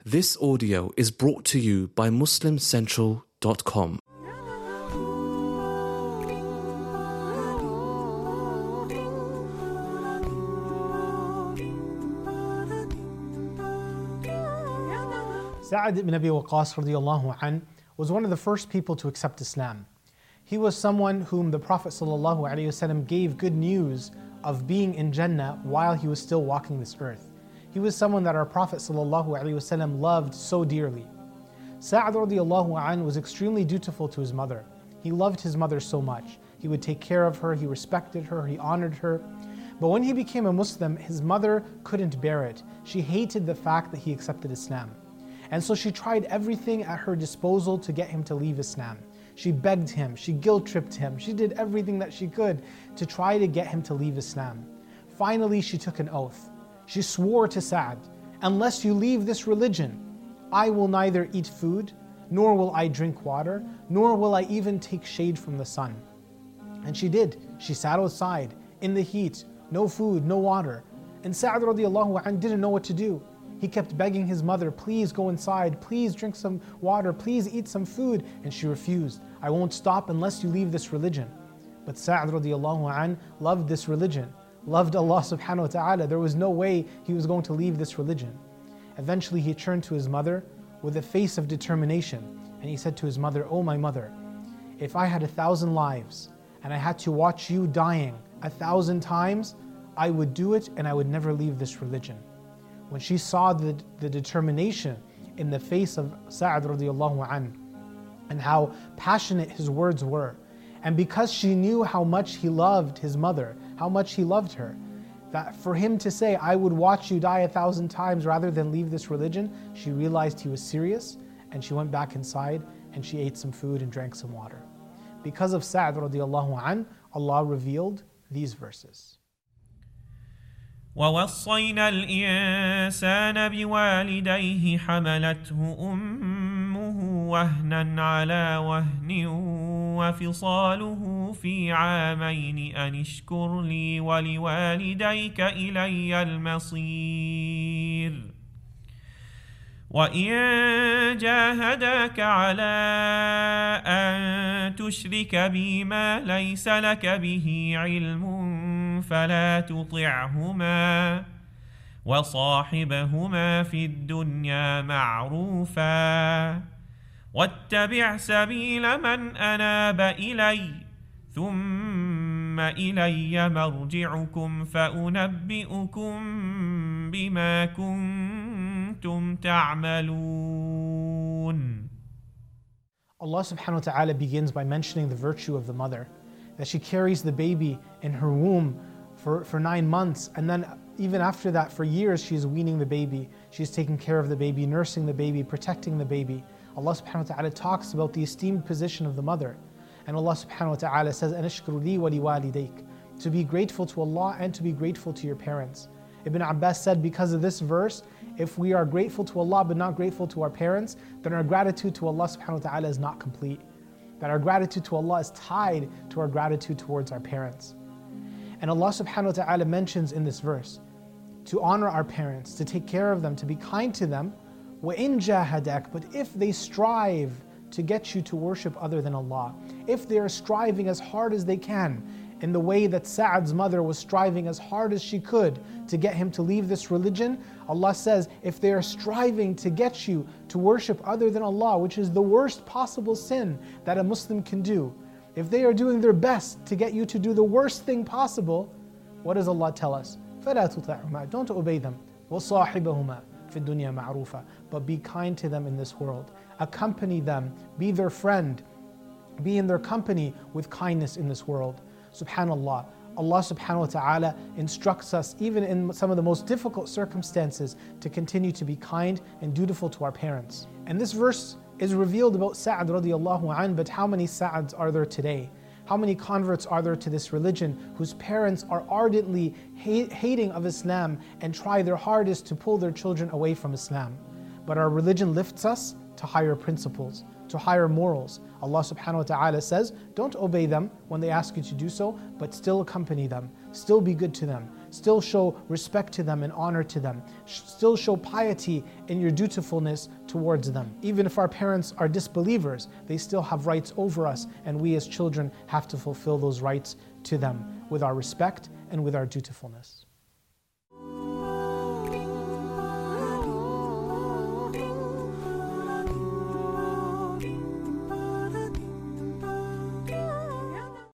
This audio is brought to you by MuslimCentral.com. Sa'ad ibn Abi Waqqas radiallahu anh was one of the first people to accept Islam. He was someone whom the Prophet sallallahu alaihi wasallam gave good news of being in Jannah while he was still walking this earth. He was someone that our Prophet sallallahu alaihi wasallam loved so dearly. Sa'ad radiallahu anh was extremely dutiful to his mother. He loved his mother so much. He would take care of her, he respected her, he honored her. But when he became a Muslim, his mother couldn't bear it. She hated the fact that he accepted Islam. And so she tried everything at her disposal to get him to leave Islam. She begged him, she guilt-tripped him, she did everything that she could to try to get him to leave Islam. Finally, she took an oath. She swore to Sa'ad, unless you leave this religion, I will neither eat food, nor will I drink water, nor will I even take shade from the sun. And she did. She sat outside, in the heat, no food, no water. And Sa'ad radiallahu anh didn't know what to do. He kept begging his mother, please go inside, please drink some water, please eat some food. And she refused. I won't stop unless you leave this religion. But Sa'ad radiallahu anh loved this religion, loved Allah subhanahu wa ta'ala. There was no way he was going to leave this religion. Eventually he turned to his mother with a face of determination. And he said to his mother, oh my mother, if I had 1,000 lives and I had to watch you dying 1,000 times, I would do it and I would never leave this religion. When she saw the determination in the face of Sa'ad radiallahu anh and how passionate his words were, and because she knew how much he loved his mother, how much he loved her, that for him to say, I would watch you die 1,000 times rather than leave this religion, she realized he was serious, and she went back inside and she ate some food and drank some water. Because of Sa'ad radiallahu anh, Allah revealed these verses. ووصينا الإنسان بوالديه حملته أمه وهنا على وهن وفصاله في عامين أن اشكر لي ولوالديك إلي المصير وإن جاهداك على أن تشرك بي ما ليس لك به علم فلا تطعهما وصاحبهما في الدنيا معروفا واتبع سبيل من أناب إلي ثم إلي مرجعكم فأنبئكم بما كنتم تعملون. Allah subhanahu wa ta'ala begins by mentioning the virtue of the mother, that she carries the baby in her womb for 9 months, and then even after that for years she's weaning the baby, she's taking care of the baby, nursing the baby, protecting the baby. Allah subhanahu wa ta'ala talks about the esteemed position of the mother, and Allah subhanahu wa ta'ala says, أَنَشْكُرُ لِي وَلِوَالِدَيْكَ, to be grateful to Allah and to be grateful to your parents. Ibn Abbas said, because of this verse, if we are grateful to Allah but not grateful to our parents, then our gratitude to Allah subhanahu wa ta'ala is not complete. That our gratitude to Allah is tied to our gratitude towards our parents. And Allah subhanahu wa ta'ala mentions in this verse to honor our parents, to take care of them, to be kind to them. وَإِن جَاهَدَاكَ, but if they strive to get you to worship other than Allah, if they are striving as hard as they can, in the way that Sa'ad's mother was striving as hard as she could to get him to leave this religion, Allah says, if they are striving to get you to worship other than Allah, which is the worst possible sin that a Muslim can do, if they are doing their best to get you to do the worst thing possible, what does Allah tell us? فَلَا تُطِعْهُمَا, don't obey them. وَصَاحِبَهُمَا فِي الدُّنْيَا مَعْرُوفًا, but be kind to them in this world. Accompany them, be their friend, be in their company with kindness in this world. Subhanallah, Allah subhanahu wa ta'ala instructs us even in some of the most difficult circumstances to continue to be kind and dutiful to our parents. And this verse is revealed about Sa'ad radiallahu anh, but how many Sa'ads are there today? How many converts are there to this religion whose parents are ardently hating of Islam and try their hardest to pull their children away from Islam? But our religion lifts us to higher principles, to higher morals. Allah subhanahu wa ta'ala says, don't obey them when they ask you to do so, but still accompany them, still be good to them, Still show respect to them and honor to them. Still show piety in your dutifulness towards them. Even if our parents are disbelievers, they still have rights over us, and we as children have to fulfill those rights to them with our respect and with our dutifulness.